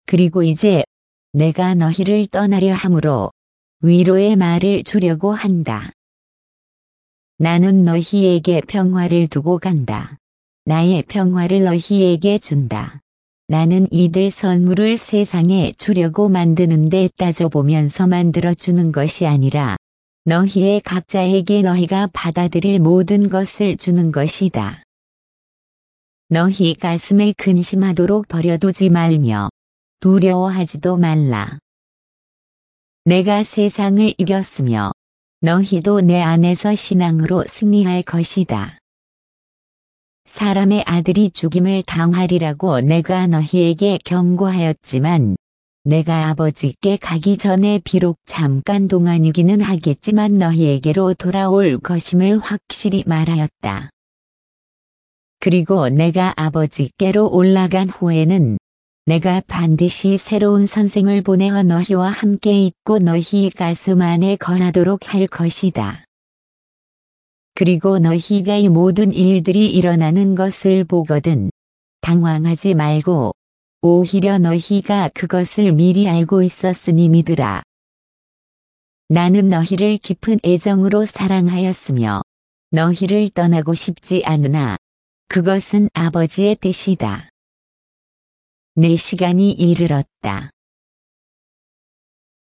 그리고 이제 내가 너희를 떠나려 함으로 위로의 말을 주려고 한다. 나는 너희에게 평화를 두고 간다. 나의 평화를 너희에게 준다. 나는 이들 선물을 세상에 주려고 만드는데 따져보면서 만들어주는 것이 아니라 너희의 각자에게 너희가 받아들일 모든 것을 주는 것이다. 너희 가슴에 근심하도록 버려두지 말며 두려워하지도 말라. 내가 세상을 이겼으며 너희도 내 안에서 신앙으로 승리할 것이다. 사람의 아들이 죽임을 당하리라고 내가 너희에게 경고하였지만 내가 아버지께 가기 전에 비록 잠깐 동안이기는 하겠지만 너희에게로 돌아올 것임을 확실히 말하였다. 그리고 내가 아버지께로 올라간 후에는 내가 반드시 새로운 선생을 보내어 너희와 함께 있고 너희 가슴 안에 거하도록 할 것이다. 그리고 너희가 이 모든 일들이 일어나는 것을 보거든 당황하지 말고 오히려 너희가 그것을 미리 알고 있었으니 믿으라. 나는 너희를 깊은 애정으로 사랑하였으며 너희를 떠나고 싶지 않으나 그것은 아버지의 뜻이다. 내 시간이 이르렀다.